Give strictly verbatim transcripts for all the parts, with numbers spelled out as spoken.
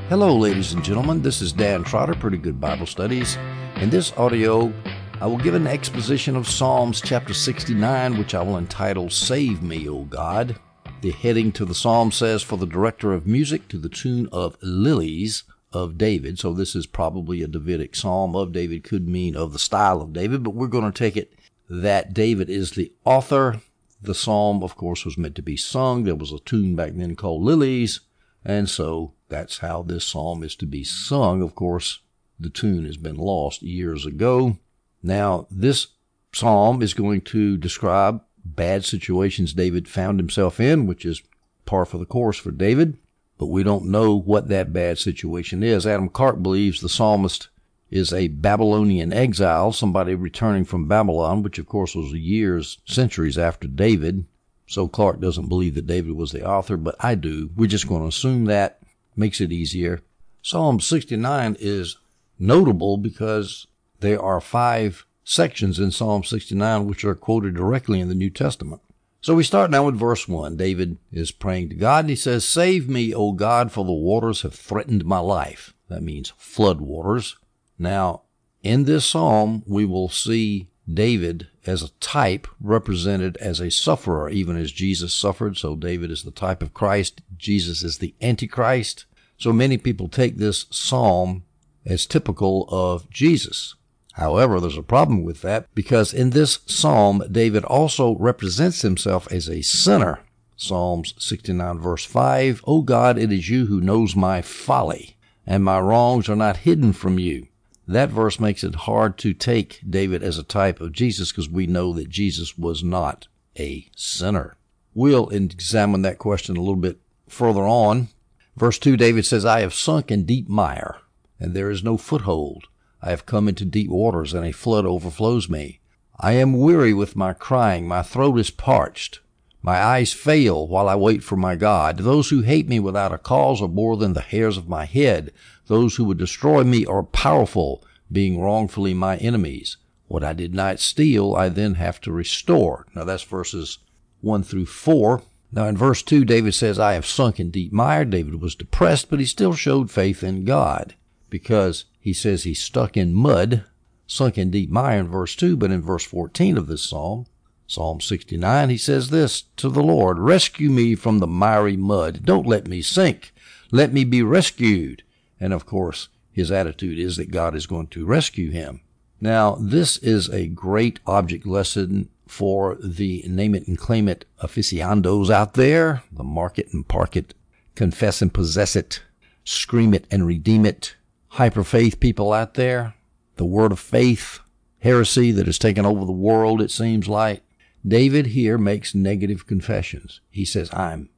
Hello, ladies and gentlemen. This is Dan Trotter, Pretty Good Bible Studies. In this audio, I will give an exposition of Psalms chapter sixty-nine, which I will entitle, Save Me, O God. The heading to the psalm says, For the director of music to the tune of Lilies of David. So this is probably a Davidic psalm. Of David could mean of the style of David, but we're going to take it that David is the author. The psalm, of course, was meant to be sung. There was a tune back then called Lilies, and so that's how this psalm is to be sung. Of course, the tune has been lost years ago. Now, this psalm is going to describe bad situations David found himself in, which is par for the course for David, but we don't know what that bad situation is. Adam Clarke believes the psalmist is a Babylonian exile, somebody returning from Babylon, which of course was years, centuries after David. So Clarke doesn't believe that David was the author, but I do. We're just going to assume that. Makes it easier. Psalm sixty-nine is notable because there are five sections in Psalm sixty-nine which are quoted directly in the New Testament. So we start now with verse one. David is praying to God, and he says, Save me, O God, for the waters have threatened my life. That means flood waters. Now, in this psalm, we will see David as a type represented as a sufferer, even as Jesus suffered. So David is the type of Christ. Jesus is the Antichrist. So many people take this psalm as typical of Jesus. However, there's a problem with that because in this psalm, David also represents himself as a sinner. Psalms sixty-nine verse five, O God, it is you who knows my folly, and my wrongs are not hidden from you. That verse makes it hard to take David as a type of Jesus because we know that Jesus was not a sinner. We'll examine that question a little bit further on. Verse two, David says, I have sunk in deep mire, and there is no foothold. I have come into deep waters, and a flood overflows me. I am weary with my crying. My throat is parched. My eyes fail while I wait for my God. Those who hate me without a cause are more than the hairs of my head. Those who would destroy me are powerful, being wrongfully my enemies. What I did not steal, I then have to restore. Now that's verses one through four. Now in verse two, David says, I have sunk in deep mire. David was depressed, but he still showed faith in God because he says he's stuck in mud, sunk in deep mire in verse two, but in verse fourteen of this psalm, Psalm sixty-nine, he says this to the Lord, Rescue me from the miry mud. Don't let me sink. Let me be rescued. And of course, his attitude is that God is going to rescue him. Now, this is a great object lesson for the name it and claim it aficionados out there, the mark it and park it, confess and possess it, scream it and redeem it, hyper faith people out there, the word of faith, heresy that has taken over the world, it seems like. David here makes negative confessions. He says, I'm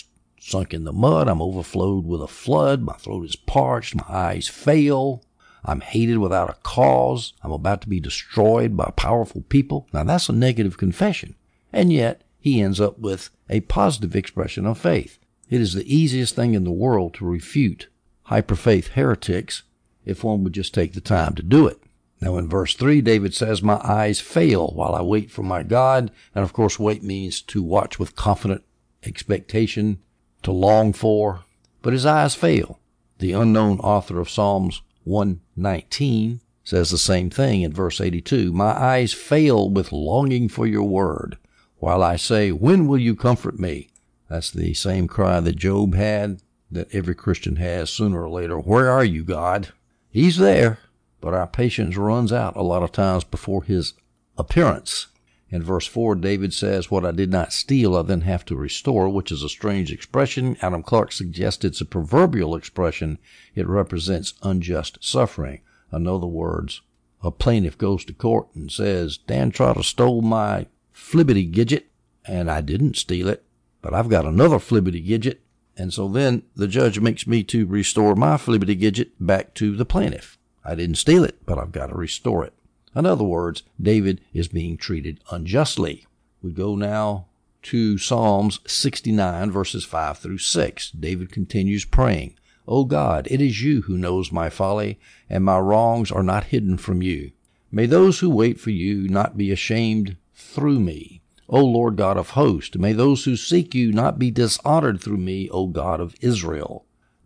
sunk in the mud, I'm overflowed with a flood, my throat is parched, my eyes fail, I'm hated without a cause, I'm about to be destroyed by powerful people. Now that's a negative confession, and yet he ends up with a positive expression of faith. It is the easiest thing in the world to refute hyper-faith heretics if one would just take the time to do it. Now in verse three, David says, My eyes fail while I wait for my God. And of course, wait means to watch with confident expectation, to long for, but his eyes fail. The unknown author of Psalms one nineteen says the same thing in verse eighty-two. My eyes fail with longing for your word, while I say, when will you comfort me? That's the same cry that Job had, that every Christian has sooner or later. Where are you, God? He's there, but our patience runs out a lot of times before his appearance. In verse four, David says, What I did not steal, I then have to restore, which is a strange expression. Adam Clarke suggests it's a proverbial expression. It represents unjust suffering. In other words, a plaintiff goes to court and says, Dan Trotter stole my flibbity-gidget, and I didn't steal it, but I've got another flibbity-gidget, and so then the judge makes me to restore my flibbity-gidget back to the plaintiff. I didn't steal it, but I've got to restore it. In other words, David is being treated unjustly. We go now to Psalms sixty-nine, verses five through six. David continues praying, O God, it is you who knows my folly, and my wrongs are not hidden from you. May those who wait for you not be ashamed through me. O Lord God of hosts, may those who seek you not be dishonored through me, O God of Israel.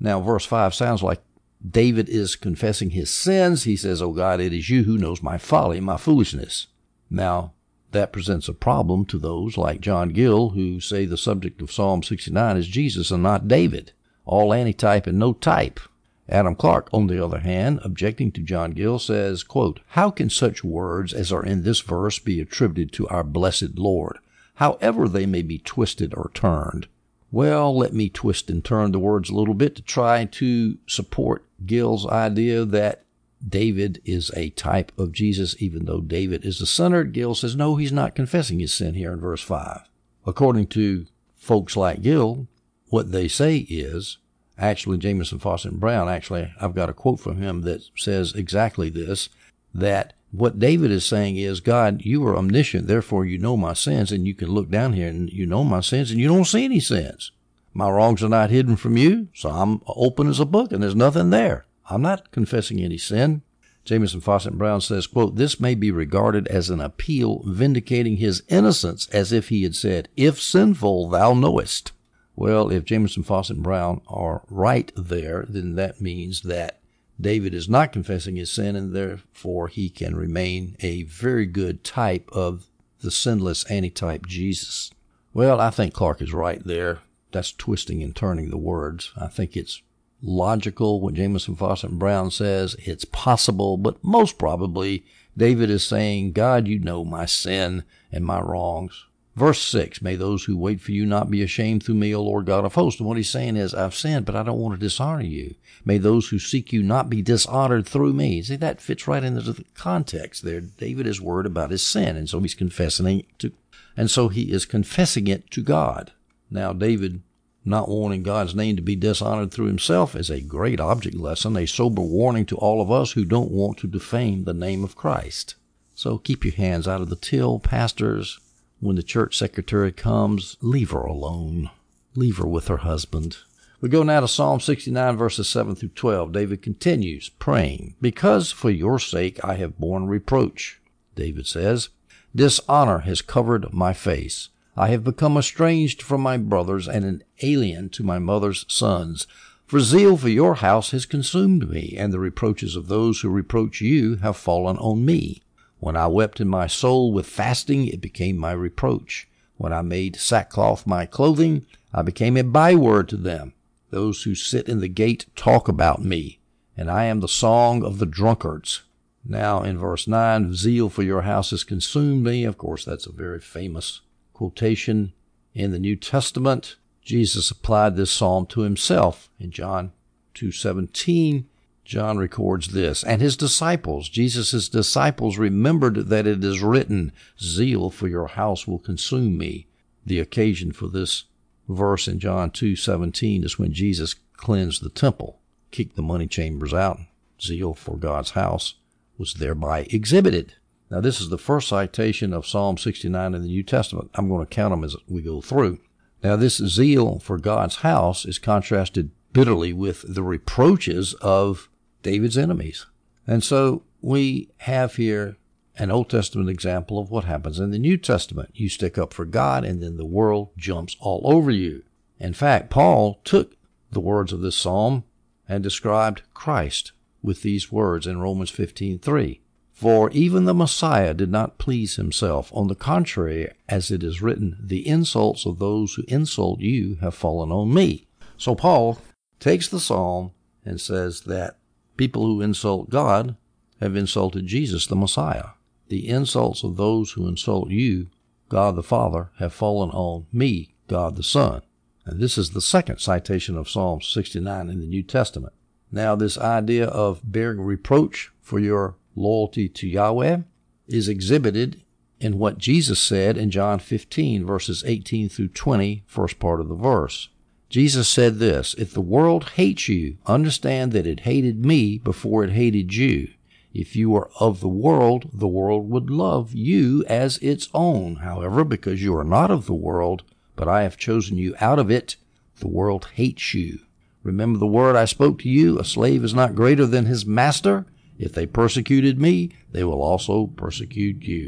Now, verse five sounds like David is confessing his sins. He says, "Oh God, it is you who knows my folly, my foolishness." Now, that presents a problem to those like John Gill who say the subject of Psalm sixty-nine is Jesus and not David. All antitype and no type. Adam Clark, on the other hand, objecting to John Gill, says, quote, "How can such words as are in this verse be attributed to our blessed Lord, however they may be twisted or turned?" Well, let me twist and turn the words a little bit to try to support Gill's idea that David is a type of Jesus, even though David is the sinner. Gill says, no, he's not confessing his sin here in verse five. According to folks like Gill, what they say is, actually, Jamieson, Fausset, and Brown, actually, I've got a quote from him that says exactly this, that what David is saying is, God, you are omniscient, therefore you know my sins, and you can look down here and you know my sins, and you don't see any sins. My wrongs are not hidden from you, so I'm open as a book, and there's nothing there. I'm not confessing any sin. Jamieson, Fausset, and Brown says, quote, "This may be regarded as an appeal vindicating his innocence, as if he had said, 'If sinful, thou knowest.'" Well, if Jamieson, Fausset, and Brown are right there, then that means that David is not confessing his sin, and therefore he can remain a very good type of the sinless antitype Jesus. Well, I think Clark is right there. That's twisting and turning the words. I think it's logical what Jamieson, Fausset, and Brown says. It's possible, but most probably David is saying, God, you know my sin and my wrongs. Verse six, "May those who wait for you not be ashamed through me, O Lord God of hosts." And what he's saying is, I've sinned, but I don't want to dishonor you. May those who seek you not be dishonored through me. See, that fits right into the context there. David is worried about his sin, and so he's confessing it to, and so he is confessing it to God. Now, David not wanting God's name to be dishonored through himself is a great object lesson, a sober warning to all of us who don't want to defame the name of Christ. So keep your hands out of the till, pastors. When the church secretary comes, leave her alone. Leave her with her husband. We go now to Psalm sixty-nine, verses seven through twelve. David continues praying, "Because for your sake I have borne reproach." David says, "Dishonor has covered my face. I have become estranged from my brothers and an alien to my mother's sons. For zeal for your house has consumed me, and the reproaches of those who reproach you have fallen on me. When I wept in my soul with fasting, it became my reproach. When I made sackcloth my clothing, I became a byword to them. Those who sit in the gate talk about me, and I am the song of the drunkards." Now in verse nine, "Zeal for your house has consumed me." Of course, that's a very famous quotation in the New Testament. Jesus applied this psalm to himself. In John two seventeen, John records this, "And his disciples," Jesus' disciples, "remembered that it is written, 'Zeal for your house will consume me.'" The occasion for this verse in John two seventeen is when Jesus cleansed the temple, kicked the money chambers out. Zeal for God's house was thereby exhibited. Now, this is the first citation of Psalm sixty-nine in the New Testament. I'm going to count them as we go through. Now, this zeal for God's house is contrasted bitterly with the reproaches of David's enemies. And so we have here an Old Testament example of what happens in the New Testament. You stick up for God, and then the world jumps all over you. In fact, Paul took the words of this psalm and described Christ with these words in Romans fifteen three. "For even the Messiah did not please himself. On the contrary, as it is written, the insults of those who insult you have fallen on me." So Paul takes the psalm and says that people who insult God have insulted Jesus, the Messiah. The insults of those who insult you, God the Father, have fallen on me, God the Son. And this is the second citation of Psalm sixty-nine in the New Testament. Now, this idea of bearing reproach for your loyalty to Yahweh is exhibited in what Jesus said in John fifteen, verses eighteen through twenty, first part of the verse. Jesus said this, "If the world hates you, understand that it hated me before it hated you. If you were of the world, the world would love you as its own. However, because you are not of the world, but I have chosen you out of it, the world hates you. Remember the word I spoke to you, a slave is not greater than his master. If they persecuted me, they will also persecute you."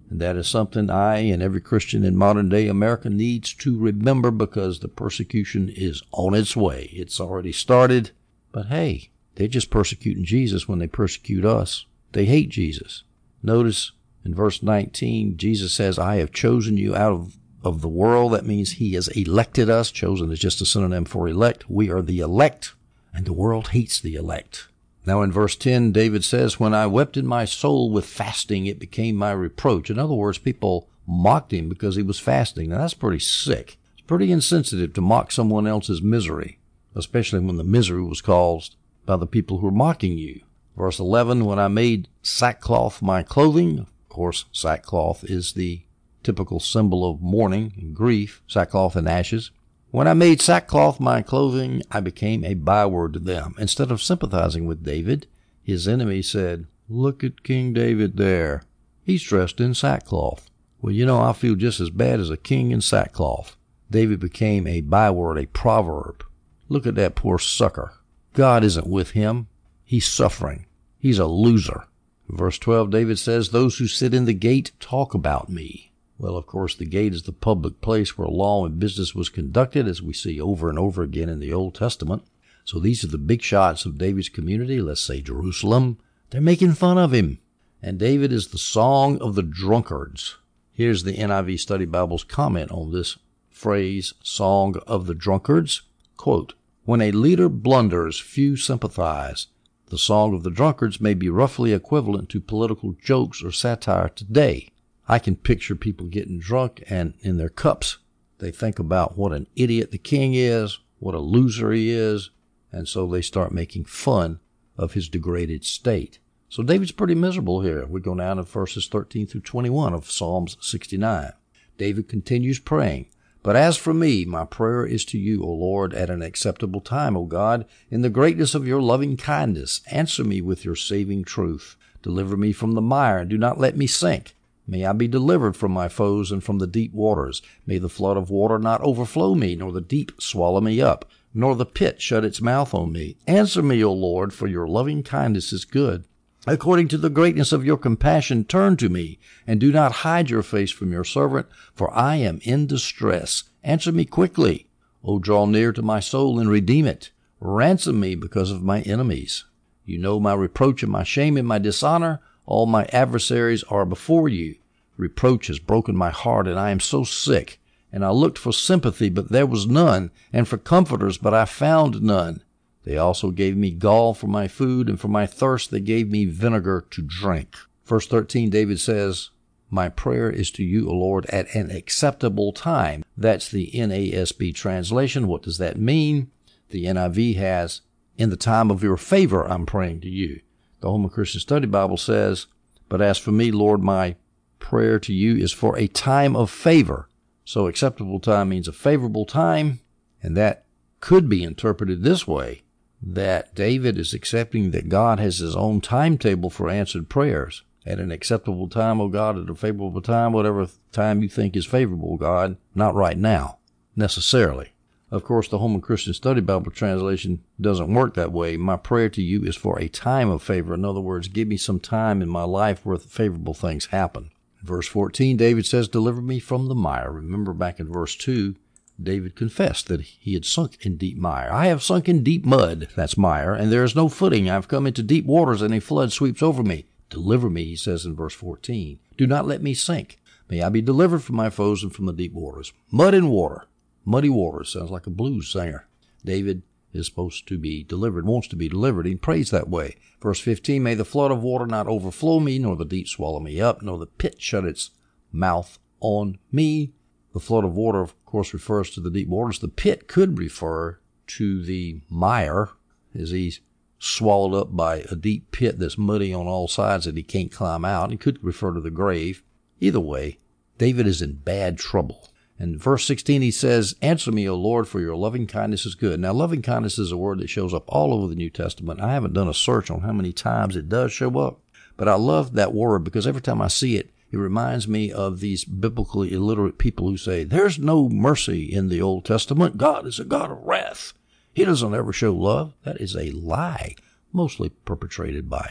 And that is something I and every Christian in modern day America needs to remember, because the persecution is on its way. It's already started. But hey, they're just persecuting Jesus when they persecute us. They hate Jesus. Notice in verse nineteen, Jesus says, I have chosen you out of, of the world. That means he has elected us. Chosen is just a synonym for elect. We are the elect, and the world hates the elect. Now in verse ten, David says, when I wept in my soul with fasting, it became my reproach. In other words, people mocked him because he was fasting. Now that's pretty sick. It's pretty insensitive to mock someone else's misery, especially when the misery was caused by the people who were mocking you. Verse eleven, when I made sackcloth my clothing. Of course, sackcloth is the typical symbol of mourning and grief, sackcloth and ashes. When I made sackcloth my clothing, I became a byword to them. Instead of sympathizing with David, his enemy said, look at King David there. He's dressed in sackcloth. Well, you know, I feel just as bad as a king in sackcloth. David became a byword, a proverb. Look at that poor sucker. God isn't with him. He's suffering. He's a loser. In verse twelve, David says, those who sit in the gate talk about me. Well, of course, the gate is the public place where law and business was conducted, as we see over and over again in the Old Testament. So these are the big shots of David's community, let's say Jerusalem. They're making fun of him. And David is the song of the drunkards. Here's the N I V Study Bible's comment on this phrase, song of the drunkards. Quote, when a leader blunders, few sympathize. The song of the drunkards may be roughly equivalent to political jokes or satire today. I can picture people getting drunk, and in their cups, they think about what an idiot the king is, what a loser he is, and so they start making fun of his degraded state. So David's pretty miserable here. We go down to verses thirteen through twenty-one of Psalms sixty-nine. David continues praying, but as for me, my prayer is to you, O Lord, at an acceptable time, O God, in the greatness of your loving kindness. Answer me with your saving truth. Deliver me from the mire, and do not let me sink. May I be delivered from my foes and from the deep waters. May the flood of water not overflow me, nor the deep swallow me up, nor the pit shut its mouth on me. Answer me, O Lord, for your loving kindness is good. According to the greatness of your compassion, turn to me, and do not hide your face from your servant, for I am in distress. Answer me quickly. O draw near to my soul and redeem it. Ransom me because of my enemies. You know my reproach and my shame and my dishonor. All my adversaries are before you. Reproach has broken my heart, and I am so sick. And I looked for sympathy, but there was none, and for comforters, but I found none. They also gave me gall for my food, and for my thirst they gave me vinegar to drink. Verse thirteen, David says, my prayer is to you, O Lord, at an acceptable time. That's the N A S B translation. What does that mean? The N I V has, in the time of your favor, I'm praying to you. The Holman Christian Study Bible says, but as for me, Lord, my prayer to you is for a time of favor. So acceptable time means a favorable time, and that could be interpreted this way, that David is accepting that God has his own timetable for answered prayers. At an acceptable time, O God, at a favorable time, whatever time you think is favorable, God, not right now, necessarily. Of course, the Holman Christian Study Bible translation doesn't work that way. My prayer to you is for a time of favor. In other words, give me some time in my life where favorable things happen. Verse fourteen, David says, deliver me from the mire. Remember back in verse two, David confessed that he had sunk in deep mire. I have sunk in deep mud, that's mire, and there is no footing. I have come into deep waters, and a flood sweeps over me. Deliver me, he says in verse fourteen. Do not let me sink. May I be delivered from my foes and from the deep waters. Mud and water. Muddy waters sounds like a blues singer. David is supposed to be delivered, wants to be delivered. He prays that way. Verse fifteen, may the flood of water not overflow me, nor the deep swallow me up, nor the pit shut its mouth on me. The flood of water, of course, refers to the deep waters. The pit could refer to the mire, as he's swallowed up by a deep pit that's muddy on all sides that he can't climb out. It could refer to the grave. Either way, David is in bad trouble. In verse sixteen, he says, answer me, O Lord, for your loving kindness is good. Now, loving kindness is a word that shows up all over the New Testament. I haven't done a search on how many times it does show up, but I love that word because every time I see it, it reminds me of these biblically illiterate people who say, there's no mercy in the Old Testament. God is a God of wrath. He doesn't ever show love. That is a lie, mostly perpetrated by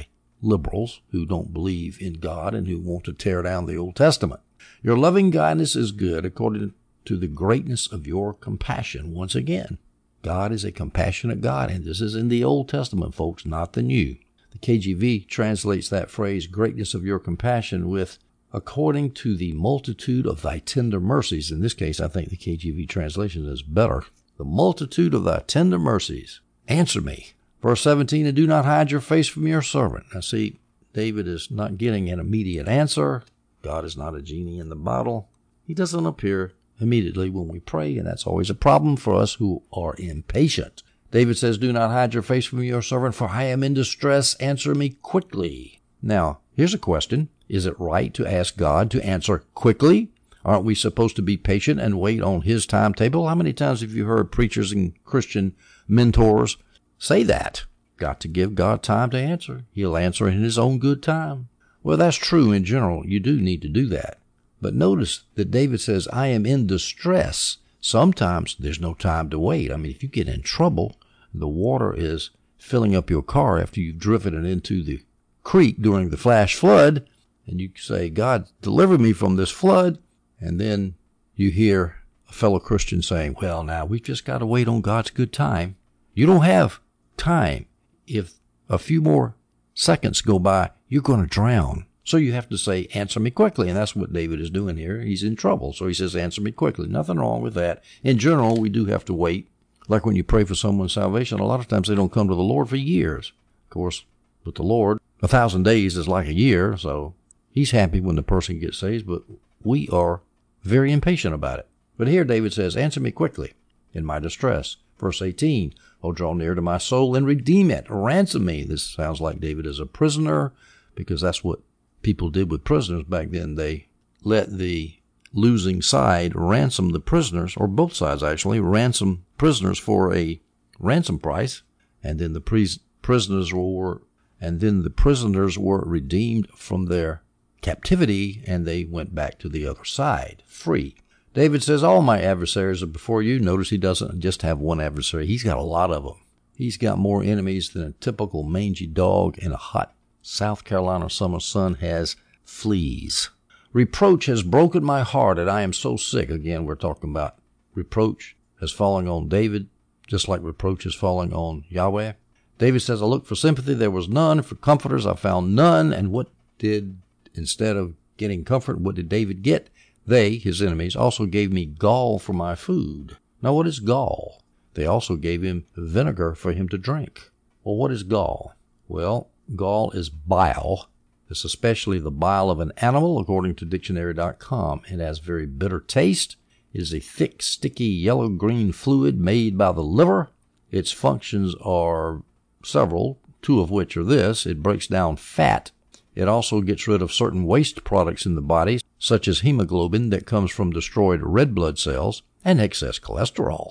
liberals who don't believe in God and who want to tear down the Old Testament. Your loving kindness is good according to the greatness of your compassion. Once again, God is a compassionate God, and this is in the Old Testament, folks, not the New. The K J V translates that phrase, greatness of your compassion, with according to the multitude of thy tender mercies. In this case, I think the K J V translation is better. The multitude of thy tender mercies. Answer me. Verse seventeen, and do not hide your face from your servant. Now see, David is not getting an immediate answer. God is not a genie in the bottle. He doesn't appear immediately when we pray, and that's always a problem for us who are impatient. David says, do not hide your face from your servant, for I am in distress. Answer me quickly. Now, here's a question. Is it right to ask God to answer quickly? Aren't we supposed to be patient and wait on his timetable? How many times have you heard preachers and Christian mentors say that? Got to give God time to answer. He'll answer in his own good time. Well, that's true in general. You do need to do that. But notice that David says, I am in distress. Sometimes there's no time to wait. I mean, if you get in trouble, the water is filling up your car after you've driven it into the creek during the flash flood, and you say, God, deliver me from this flood. And then you hear a fellow Christian saying, well, now we've just got to wait on God's good time. You don't have time. If a few more seconds go by, you're going to drown. So you have to say, answer me quickly. And that's what David is doing here. He's in trouble. So he says, answer me quickly. Nothing wrong with that. In general, we do have to wait. Like when you pray for someone's salvation, a lot of times they don't come to the Lord for years. Of course, with the Lord, a thousand days is like a year. So he's happy when the person gets saved, but we are very impatient about it. But here David says, answer me quickly in my distress. Verse eighteen, O draw near to my soul and redeem it. Ransom me. This sounds like David is a prisoner, because that's what people did with prisoners back then. They let the losing side ransom the prisoners, or both sides actually, ransom prisoners for a ransom price, and then the pris- prisoners were, and then the prisoners were redeemed from their captivity, and they went back to the other side, free. David says, all my adversaries are before you. Notice he doesn't just have one adversary. He's got a lot of them. He's got more enemies than a typical mangy dog in a hot South Carolina summer sun has fleas. Reproach has broken my heart, and I am so sick. Again, we're talking about reproach has fallen on David, just like reproach is falling on Yahweh. David says, I looked for sympathy. There was none. For comforters, I found none. And what did, instead of getting comfort, what did David get? They, his enemies, also gave me gall for my food. Now, what is gall? They also gave him vinegar for him to drink. Well, what is gall? Well, gall is bile. It's especially the bile of an animal, according to dictionary dot com. It has very bitter taste. It is a thick, sticky, yellow-green fluid made by the liver. Its functions are several, two of which are this. It breaks down fat. It also gets rid of certain waste products in the body, such as hemoglobin that comes from destroyed red blood cells and excess cholesterol.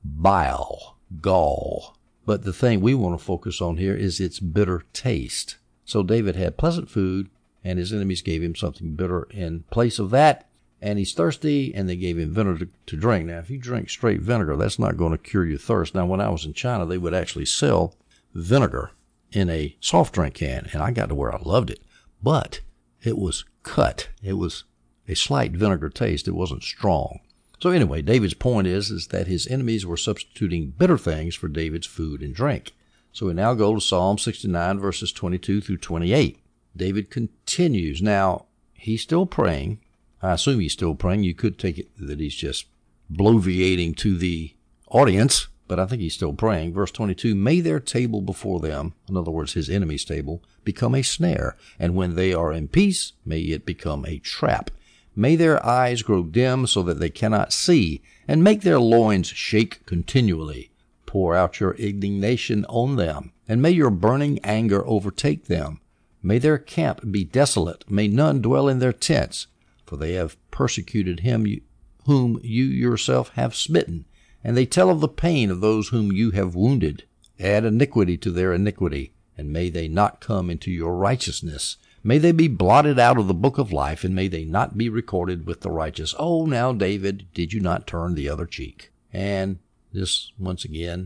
Bile, gall. But the thing we want to focus on here is its bitter taste. So David had pleasant food, and his enemies gave him something bitter in place of that. And he's thirsty, and they gave him vinegar to drink. Now, if you drink straight vinegar, that's not going to cure your thirst. Now, when I was in China, they would actually sell vinegar in a soft drink can, and I got to where I loved it. But it was cut. It was a slight vinegar taste. It wasn't strong. So anyway, David's point is, is that his enemies were substituting bitter things for David's food and drink. So we now go to Psalm sixty-nine, verses twenty-two through twenty-eight. David continues. Now, he's still praying. I assume he's still praying. You could take it that he's just bloviating to the audience, but I think he's still praying. Verse twenty-two, may their table before them, in other words, his enemy's table, become a snare, and when they are in peace, may it become a trap. May their eyes grow dim so that they cannot see, and make their loins shake continually. Pour out your indignation on them, and may your burning anger overtake them. May their camp be desolate, may none dwell in their tents, for they have persecuted him whom you yourself have smitten, and they tell of the pain of those whom you have wounded. Add iniquity to their iniquity, and may they not come into your righteousness. May they be blotted out of the book of life, and may they not be recorded with the righteous. Oh, now, David, did you not turn the other cheek? And this, once again,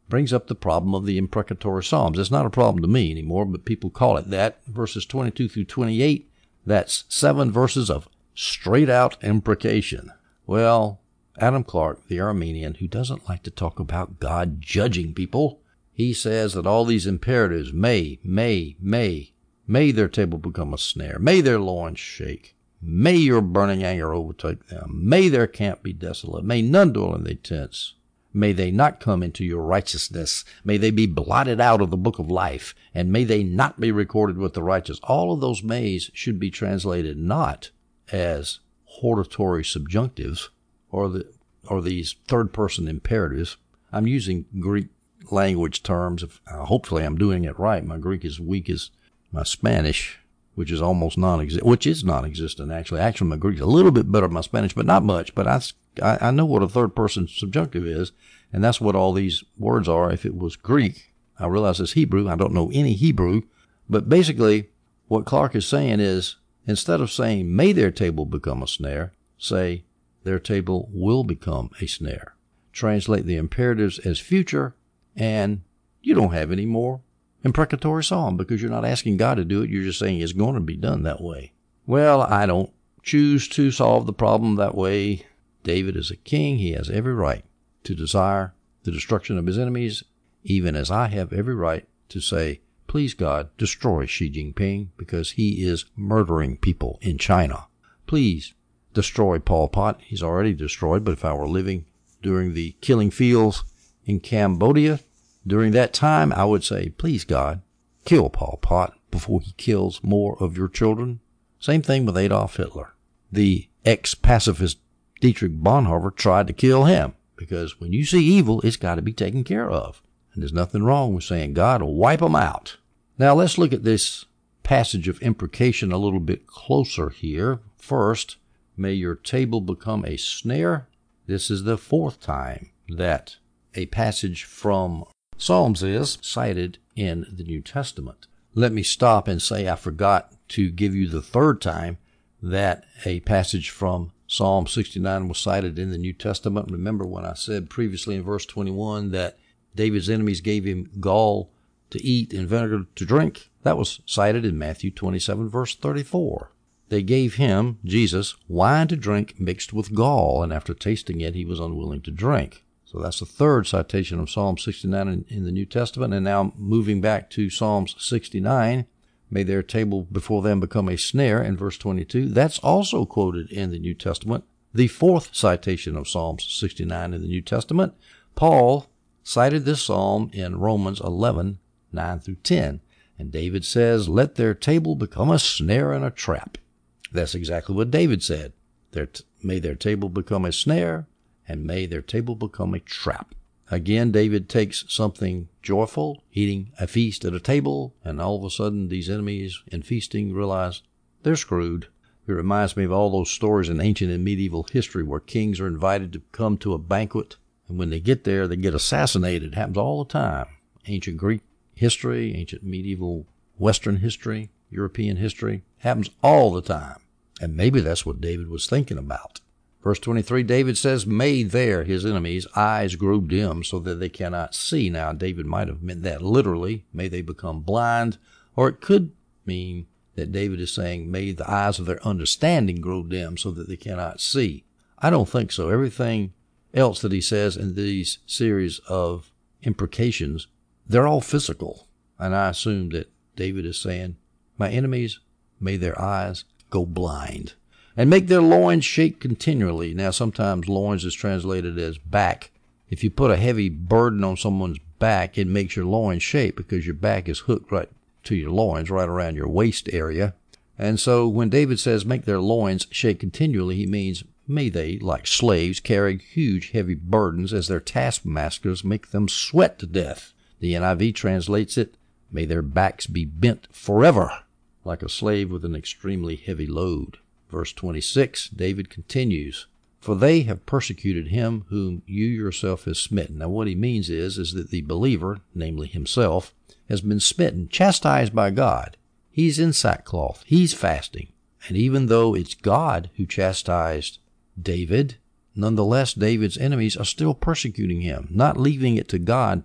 brings up the problem of the imprecatory psalms. It's not a problem to me anymore, but people call it that. Verses twenty-two through twenty-eight, that's seven verses of straight-out imprecation. Well, Adam Clarke, the Armenian, who doesn't like to talk about God judging people, he says that all these imperatives, may, may, may, may their table become a snare, may their loins shake, may your burning anger overtake them, may their camp be desolate, may none dwell in their tents, may they not come into your righteousness, may they be blotted out of the book of life, and may they not be recorded with the righteous. All of those mays should be translated not as hortatory subjunctives or the or these third-person imperatives. I'm using Greek language terms. If, uh, hopefully I'm doing it right. My Greek is weak as my Spanish, which is almost non-existent, which is non-existent, actually. Actually, my Greek is a little bit better than my Spanish, but not much. But I, I, I know what a third-person subjunctive is, and that's what all these words are. If it was Greek, I realize it's Hebrew. I don't know any Hebrew. But basically, what Clarke is saying is, instead of saying, may their table become a snare, say, their table will become a snare. Translate the imperatives as future, and you don't have any more imprecatory psalm because you're not asking God to do it. You're just saying it's going to be done that way. Well, I don't choose to solve the problem that way. David is a king. He has every right to desire the destruction of his enemies, even as I have every right to say, please God, destroy Xi Jinping because he is murdering people in China. Please destroy Pol Pot. He's already destroyed, but if I were living during the killing fields in Cambodia during that time, I would say, please God, kill Pol Pot before he kills more of your children. Same thing with Adolf Hitler. The ex-pacifist Dietrich Bonhoeffer tried to kill him because when you see evil, it's got to be taken care of. And there's nothing wrong with saying God will wipe them out. Now let's look at this passage of imprecation a little bit closer here. First, may your table become a snare. This is the fourth time that a passage from Psalms is cited in the New Testament. Let me stop and say I forgot to give you the third time that a passage from Psalm sixty-nine was cited in the New Testament. Remember when I said previously in verse twenty-one that David's enemies gave him gall to eat and vinegar to drink? That was cited in Matthew twenty-seven, verse thirty-four. They gave him, Jesus, wine to drink mixed with gall, and after tasting it, he was unwilling to drink. So that's the third citation of Psalm sixty-nine in, in the New Testament. And now moving back to Psalms sixty-nine, may their table before them become a snare, in verse twenty-two. That's also quoted in the New Testament. The fourth citation of Psalms sixty-nine in the New Testament, Paul cited this psalm in Romans eleven, nine through ten. And David says, let their table become a snare and a trap. That's exactly what David said. Their t- may their table become a snare, and may their table become a trap. Again, David takes something joyful, eating a feast at a table, and all of a sudden these enemies in feasting realize they're screwed. It reminds me of all those stories in ancient and medieval history where kings are invited to come to a banquet, and when they get there, they get assassinated. It happens all the time. Ancient Greek history, ancient medieval Western history, European history, happens all the time. And maybe that's what David was thinking about. Verse twenty-three, David says, may their, his enemies, eyes grow dim so that they cannot see. Now, David might have meant that literally. May they become blind. Or it could mean that David is saying, may the eyes of their understanding grow dim so that they cannot see. I don't think so. Everything else that he says in these series of imprecations, they're all physical. And I assume that David is saying, my enemies, may their eyes go blind. And make their loins shake continually. Now, sometimes loins is translated as back. If you put a heavy burden on someone's back, it makes your loins shake because your back is hooked right to your loins, right around your waist area. And so when David says make their loins shake continually, he means may they, like slaves, carry huge, heavy burdens as their taskmasters make them sweat to death. The N I V translates it, may their backs be bent forever, like a slave with an extremely heavy load. Verse twenty-six, David continues, for they have persecuted him whom you yourself have smitten. Now what he means is, is that the believer, namely himself, has been smitten, chastised by God. He's in sackcloth. He's fasting. And even though it's God who chastised David, nonetheless David's enemies are still persecuting him, not leaving it to God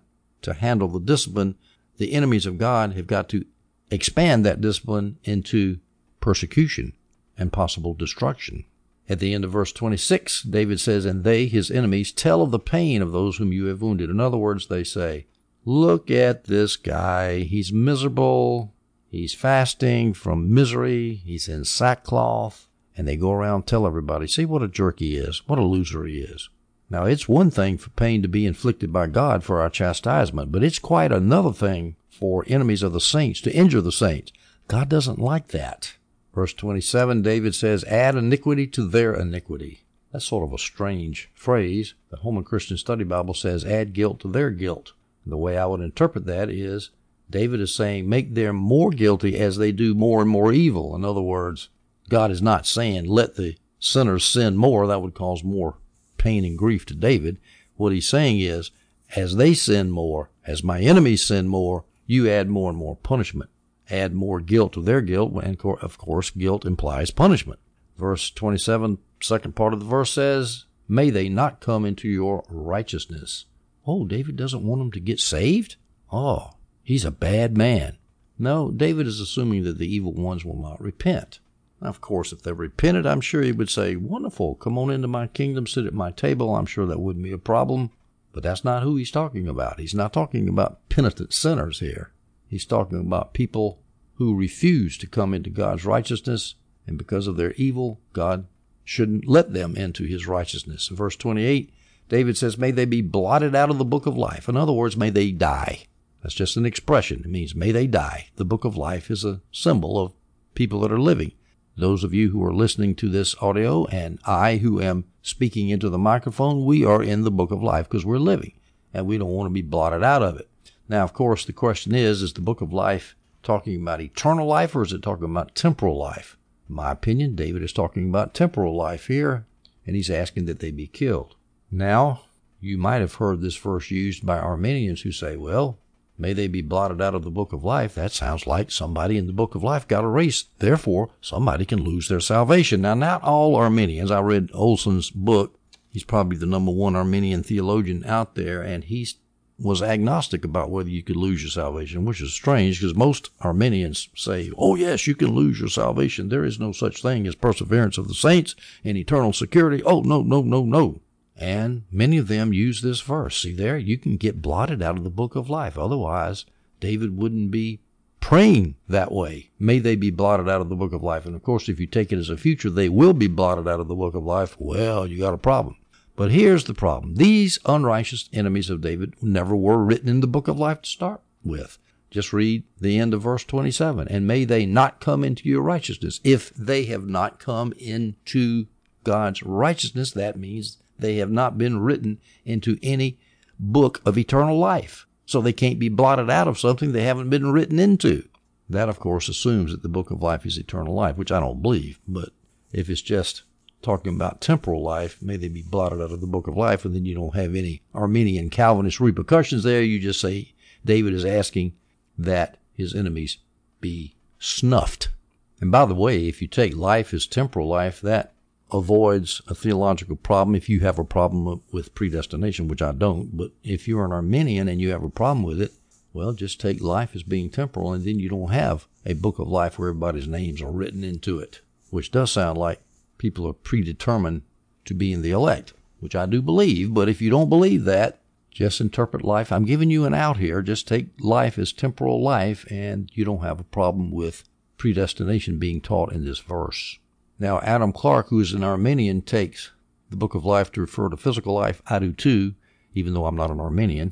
to handle the discipline, the enemies of God have got to expand that discipline into persecution and possible destruction. At the end of verse twenty-six, David says, "And they, his enemies, tell of the pain of those whom you have wounded." In other words, they say, "Look at this guy. He's miserable. He's fasting from misery. He's in sackcloth." And they go around and tell everybody, "See what a jerk he is. What a loser he is." Now, it's one thing for pain to be inflicted by God for our chastisement, but it's quite another thing for enemies of the saints to injure the saints. God doesn't like that. Verse twenty-seven, David says, "Add iniquity to their iniquity." That's sort of a strange phrase. The Holman Christian Study Bible says, "Add guilt to their guilt." And the way I would interpret that is, David is saying, make them more guilty as they do more and more evil. In other words, God is not saying, let the sinners sin more. That would cause more pain and grief to David. What he's saying is, as they sin more, as my enemies sin more, you add more and more punishment. Add more guilt to their guilt, and of course, guilt implies punishment. Verse twenty-seven, second part of the verse says, "May they not come into your righteousness." Oh, David doesn't want them to get saved? Oh, he's a bad man. No, David is assuming that the evil ones will not repent. Now, of course, if they repented, I'm sure he would say, "Wonderful, come on into my kingdom, sit at my table." I'm sure that wouldn't be a problem. But that's not who he's talking about. He's not talking about penitent sinners here. He's talking about people who refuse to come into God's righteousness, and because of their evil, God shouldn't let them into his righteousness. In verse twenty-eight, David says, "May they be blotted out of the book of life." In other words, may they die. That's just an expression. It means may they die. The book of life is a symbol of people that are living. Those of you who are listening to this audio, and I who am speaking into the microphone, we are in the book of life because we're living, and we don't want to be blotted out of it. Now, of course, the question is, is the book of life talking about eternal life, or is it talking about temporal life? In my opinion, David is talking about temporal life here, and he's asking that they be killed. Now, you might have heard this verse used by Arminians who say, well, may they be blotted out of the book of life. That sounds like somebody in the book of life got erased. Therefore, somebody can lose their salvation. Now, not all Arminians. I read Olson's book. He's probably the number one Arminian theologian out there, and he was agnostic about whether you could lose your salvation, which is strange because most Arminians say, oh, yes, you can lose your salvation. There is no such thing as perseverance of the saints and eternal security. Oh, no, no, no, no. And many of them use this verse. See there, you can get blotted out of the book of life. Otherwise, David wouldn't be praying that way. May they be blotted out of the book of life. And of course, if you take it as a future, they will be blotted out of the book of life. Well, you got a problem. But here's the problem. These unrighteous enemies of David never were written in the book of life to start with. Just read the end of verse twenty-seven. And may they not come into your righteousness. If they have not come into God's righteousness, that means they have not been written into any book of eternal life. So they can't be blotted out of something they haven't been written into. That, of course, assumes that the book of life is eternal life, which I don't believe. But if it's just talking about temporal life, may they be blotted out of the book of life, and then you don't have any Arminian Calvinist repercussions there. You just say David is asking that his enemies be snuffed. And by the way, if you take life as temporal life, that avoids a theological problem if you have a problem with predestination, which I don't. But if you're an Arminian and you have a problem with it, well, just take life as being temporal, and then you don't have a book of life where everybody's names are written into it, which does sound like people are predetermined to be in the elect, which I do believe. But if you don't believe that, just interpret life. I'm giving you an out here. Just take life as temporal life, and you don't have a problem with predestination being taught in this verse. Now, Adam Clark, who is an Arminian, takes the book of life to refer to physical life. I do too, even though I'm not an Arminian.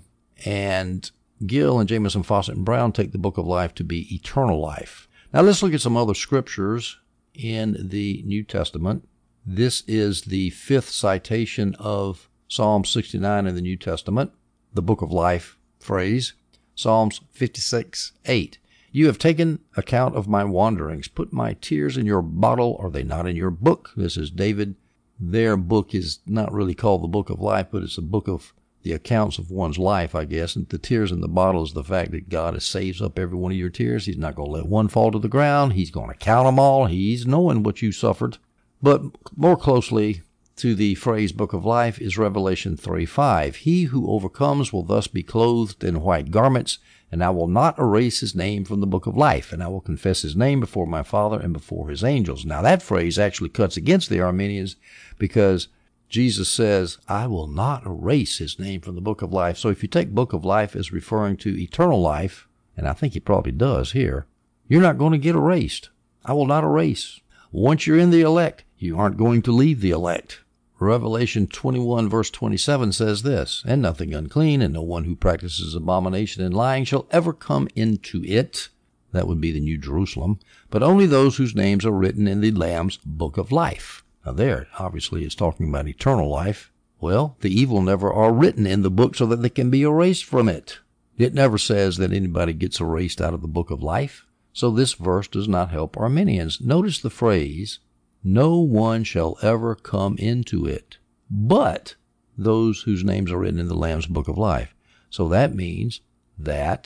And Gill and Jameson, Fawcett, and Brown take the book of life to be eternal life. Now, let's look at some other scriptures in the New Testament. This is the fifth citation of Psalm sixty-nine in the New Testament, the book of life phrase. Psalms fifty-six, eight. You have taken account of my wanderings. Put my tears in your bottle. Are they not in your book? This is David. Their book is not really called the book of life, but it's a book of the accounts of one's life, I guess. And the tears in the bottle is the fact that God saves up every one of your tears. He's not going to let one fall to the ground. He's going to count them all. He's knowing what you suffered. But more closely, to the phrase book of life is Revelation three five. He who overcomes will thus be clothed in white garments, and I will not erase his name from the book of life, and I will confess his name before my Father and before his angels. Now that phrase actually cuts against the Arminians because Jesus says, I will not erase his name from the book of life. So if you take book of life as referring to eternal life, and I think he probably does here, you're not going to get erased. I will not erase. Once you're in the elect, you aren't going to leave the elect. Revelation twenty-one verse twenty-seven says this, and nothing unclean and no one who practices abomination and lying shall ever come into it. That would be the New Jerusalem, but only those whose names are written in the Lamb's book of life. Now there, obviously it's talking about eternal life. Well, the evil never are written in the book so that they can be erased from it. It never says that anybody gets erased out of the book of life. So this verse does not help Arminians. Notice the phrase, no one shall ever come into it, but those whose names are written in the Lamb's book of life. So that means that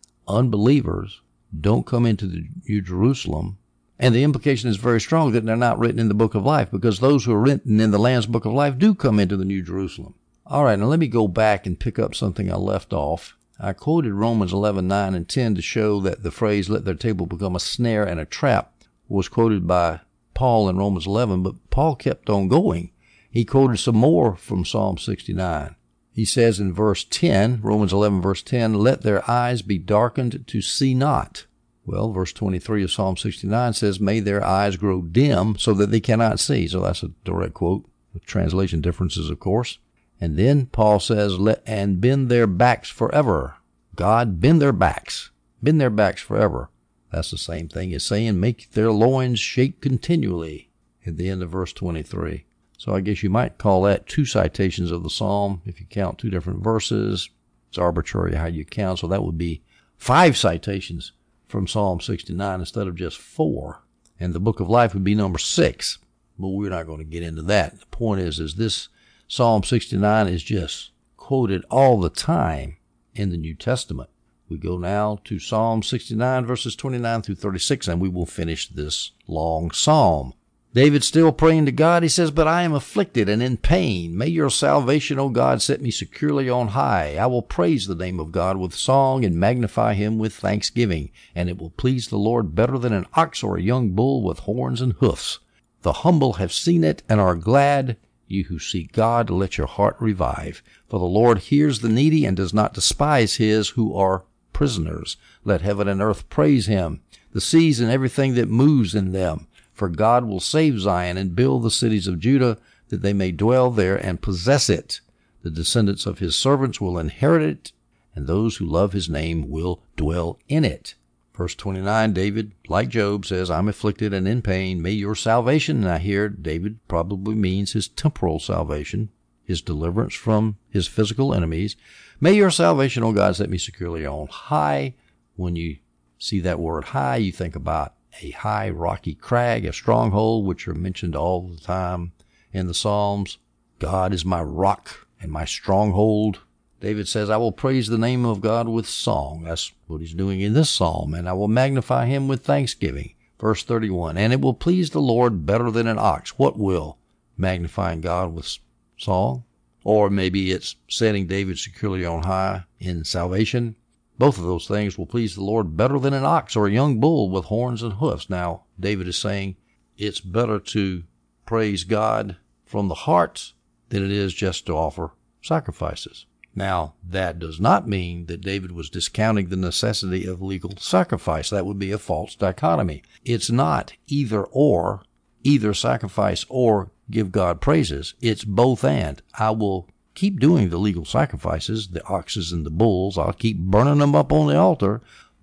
unbelievers don't come into the New Jerusalem. And the implication is very strong that they're not written in the book of life, because those who are written in the Lamb's book of life do come into the New Jerusalem. All right, now let me go back and pick up something I left off. I quoted Romans eleven nine and ten to show that the phrase, let their table become a snare and a trap, was quoted by Paul in Romans eleven, but Paul kept on going. He quoted some more from Psalm sixty-nine. He says in verse ten, Romans eleven verse ten, let their eyes be darkened to see not. Well, verse twenty-three of Psalm sixty-nine says, may their eyes grow dim so that they cannot see. So that's a direct quote, with translation differences, of course. And then Paul says, let and bend their backs forever. God, bend their backs. Bend their backs forever. That's the same thing as saying, make their loins shake continually at the end of verse twenty-three. So I guess you might call that two citations of the psalm if you count two different verses. It's arbitrary how you count, so that would be five citations from Psalm sixty-nine instead of just four. And the book of life would be number six. But we're not going to get into that. The point is, is this Psalm sixty-nine is just quoted all the time in the New Testament. We go now to Psalm sixty-nine, verses twenty-nine through thirty-six, and we will finish this long psalm. David still praying to God. He says, but I am afflicted and in pain. May your salvation, O God, set me securely on high. I will praise the name of God with song and magnify him with thanksgiving. And it will please the Lord better than an ox or a young bull with horns and hoofs. The humble have seen it and are glad. You who seek God, let your heart revive. For the Lord hears the needy and does not despise his who are prisoners. Let heaven and earth praise him, the seas and everything that moves in them. For God will save Zion and build the cities of Judah, that they may dwell there and possess it. The descendants of his servants will inherit it, and those who love his name will dwell in it. Verse twenty-nine, David, like Job, says, I'm afflicted and in pain. May your salvation, and I hear David probably means his temporal salvation, his deliverance from his physical enemies. May your salvation, O God, set me securely on high. When you see that word high, you think about a high rocky crag, a stronghold, which are mentioned all the time in the Psalms. God is my rock and my stronghold. David says, I will praise the name of God with song. That's what he's doing in this psalm. And I will magnify him with thanksgiving. Verse thirty-one, and it will please the Lord better than an ox. What will? Magnifying God with song? Or maybe it's setting David securely on high in salvation. Both of those things will please the Lord better than an ox or a young bull with horns and hoofs. Now, David is saying it's better to praise God from the heart than it is just to offer sacrifices. Now, that does not mean that David was discounting the necessity of legal sacrifice. That would be a false dichotomy. It's not either or, either sacrifice or give God praises. It's both and. I will keep doing the legal sacrifices, the oxes and the bulls. I'll keep burning them up on the altar,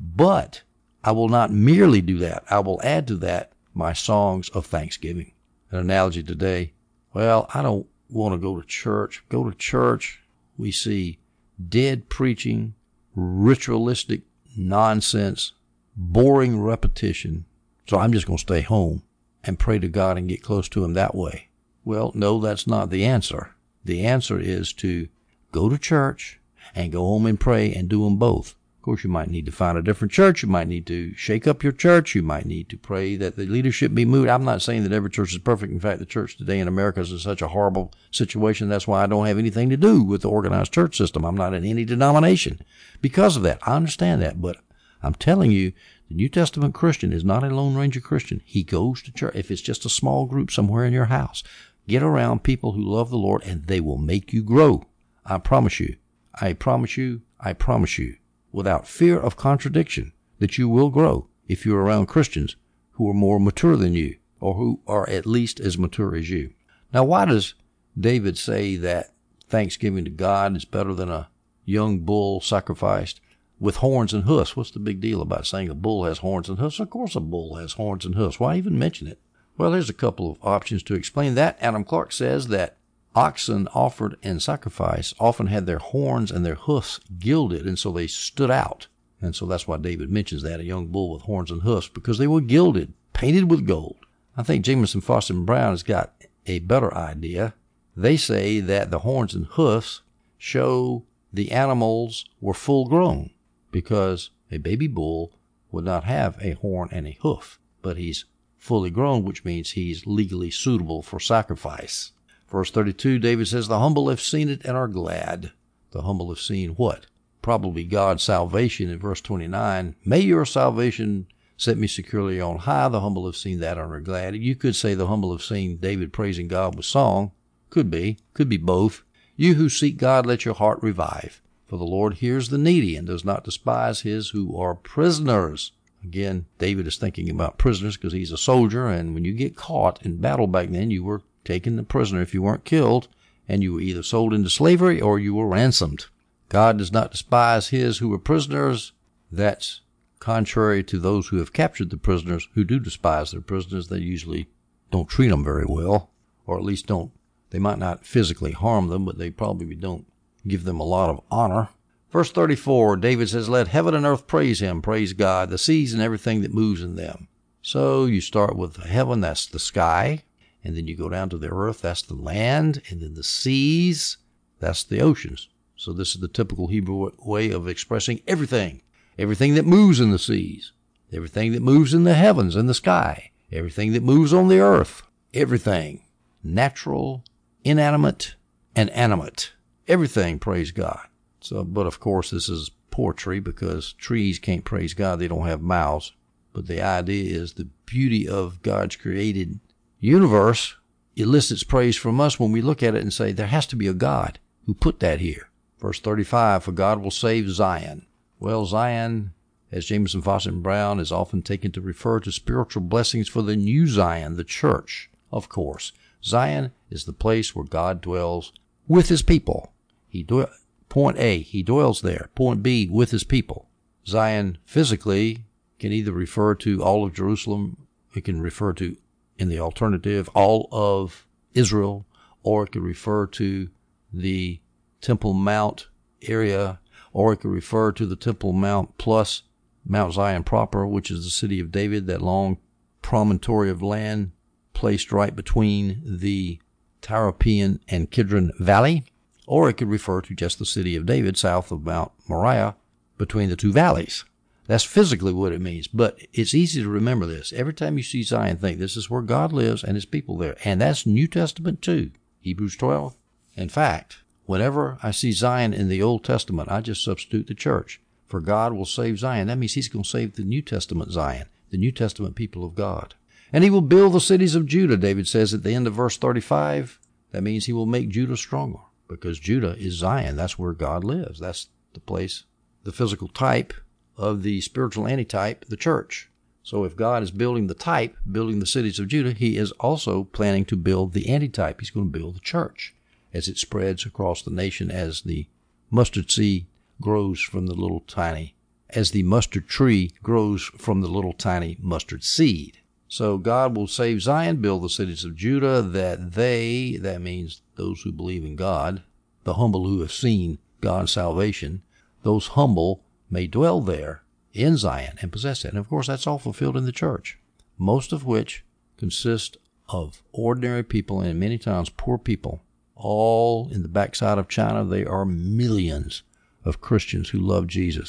but I will not merely do that. I will add to that my songs of thanksgiving. An analogy today, well, I don't want to go to church. Go to church, we see dead preaching, ritualistic nonsense, boring repetition. So I'm just going to stay home and pray to God and get close to him that way. Well, no, that's not the answer. The answer is to go to church and go home and pray and do them both. Of course, you might need to find a different church. You might need to shake up your church. You might need to pray that the leadership be moved. I'm not saying that every church is perfect. In fact, the church today in America is in such a horrible situation. That's why I don't have anything to do with the organized church system. I'm not in any denomination because of that. I understand that, but I'm telling you, the New Testament Christian is not a Lone Ranger Christian. He goes to church. If it's just a small group somewhere in your house, get around people who love the Lord, and they will make you grow. I promise you. I promise you. I promise you, without fear of contradiction, that you will grow if you're around Christians who are more mature than you, or who are at least as mature as you. Now, why does David say that thanksgiving to God is better than a young bull sacrificed with horns and hoofs? What's the big deal about saying a bull has horns and hoofs? Of course a bull has horns and hoofs. Why even mention it? Well, there's a couple of options to explain that. Adam Clark says that oxen offered in sacrifice often had their horns and their hoofs gilded, and so they stood out. And so that's why David mentions that, a young bull with horns and hoofs, because they were gilded, painted with gold. I think Jamieson, Fausset, and Brown has got a better idea. They say that the horns and hoofs show the animals were full grown, because a baby bull would not have a horn and a hoof, but he's fully grown, which means he's legally suitable for sacrifice. Verse thirty-two, David says, the humble have seen it and are glad. The humble have seen what? Probably God's salvation. In verse twenty-nine, may your salvation set me securely on high. The humble have seen that and are glad. You could say the humble have seen David praising God with song. Could be. Could be both. You who seek God, let your heart revive. For the Lord hears the needy and does not despise his who are prisoners. Again, David is thinking about prisoners because he's a soldier, and when you get caught in battle back then, you were taken a prisoner if you weren't killed, and you were either sold into slavery or you were ransomed. God does not despise his who were prisoners. That's contrary to those who have captured the prisoners, who do despise their prisoners. They usually don't treat them very well, or at least don't. They might not physically harm them, but they probably don't give them a lot of honor. Verse thirty-four, David says, let heaven and earth praise him, praise God, the seas and everything that moves in them. So you start with heaven, that's the sky. And then you go down to the earth, that's the land. And then the seas, that's the oceans. So this is the typical Hebrew way of expressing everything. Everything that moves in the seas. Everything that moves in the heavens and the sky. Everything that moves on the earth. Everything. Natural, inanimate, and animate. Everything, praise God. So, but of course this is poetry because trees can't praise God. They don't have mouths. But the idea is the beauty of God's created universe elicits praise from us when we look at it and say, there has to be a God who put that here. Verse thirty-five, for God will save Zion. Well, Zion, as Jamieson, Fausset, and Brown, is often taken to refer to spiritual blessings for the new Zion, the church. Of course, Zion is the place where God dwells with his people. He dwell, point A, he dwells there. Point B, with his people. Zion physically can either refer to all of Jerusalem, it can refer to, in the alternative, all of Israel, or it could refer to the Temple Mount area, or it could refer to the Temple Mount plus Mount Zion proper, which is the city of David, that long promontory of land placed right between the Tyropoeon and Kidron Valley, or it could refer to just the city of David south of Mount Moriah between the two valleys. That's physically what it means, but it's easy to remember this. Every time you see Zion, think this is where God lives and his people there. And that's New Testament too, Hebrews twelve. In fact, whenever I see Zion in the Old Testament, I just substitute the church. For God will save Zion. That means he's going to save the New Testament Zion, the New Testament people of God. And he will build the cities of Judah, David says at the end of verse thirty-five. That means he will make Judah stronger, because Judah is Zion. That's where God lives. That's the place, the physical type of the spiritual antitype, the church. So if God is building the type, building the cities of Judah, he is also planning to build the antitype. He's going to build the church as it spreads across the nation, as the mustard seed grows from the little tiny, as the mustard tree grows from the little tiny mustard seed. So God will save Zion, build the cities of Judah, that they, that means those who believe in God, the humble who have seen God's salvation, those humble may dwell there in Zion and possess it. And of course, that's all fulfilled in the church, most of which consist of ordinary people and many times poor people. All in the backside of China, there are millions of Christians who love Jesus.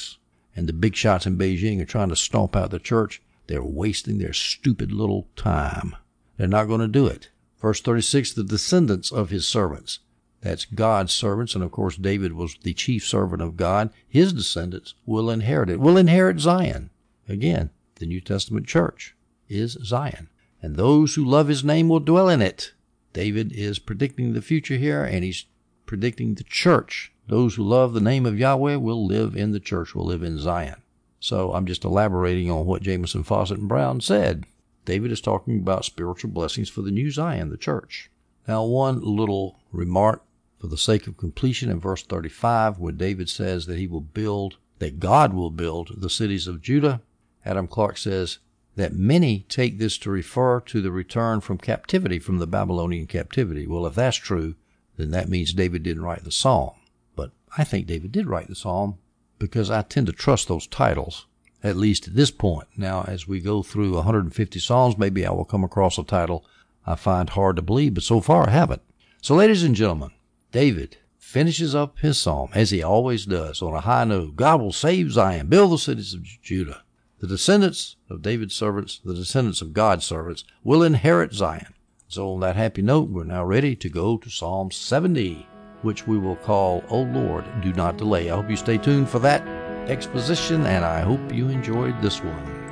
and the big shots in Beijing are trying to stomp out the church, they're wasting their stupid little time. They're not going to do it. Verse thirty-six, the descendants of his servants. That's God's servants, and of course David was the chief servant of God. His descendants will inherit it, will inherit Zion. Again, the New Testament church is Zion, and those who love his name will dwell in it. David is predicting the future here, and he's predicting the church. Those who love the name of Yahweh will live in the church, will live in Zion. So I'm just elaborating on what Jamieson, Fausset, and Brown said. David is talking about spiritual blessings for the new Zion, the church. Now, one little remark for the sake of completion in verse thirty-five, where David says that he will build, that God will build the cities of Judah. Adam Clarke says that many take this to refer to the return from captivity, from the Babylonian captivity. Well, if that's true, then that means David didn't write the psalm. But I think David did write the psalm because I tend to trust those titles, at least at this point. Now, as we go through one hundred fifty psalms, maybe I will come across a title I find hard to believe, but so far I haven't. So, ladies and gentlemen, David finishes up his psalm, as he always does, on a high note. God will save Zion, build the cities of Judah. The descendants of David's servants, the descendants of God's servants, will inherit Zion. So on that happy note, we're now ready to go to Psalm seventy, which we will call, O Lord, Do Not Delay. I hope you stay tuned for that exposition, and I hope you enjoyed this one.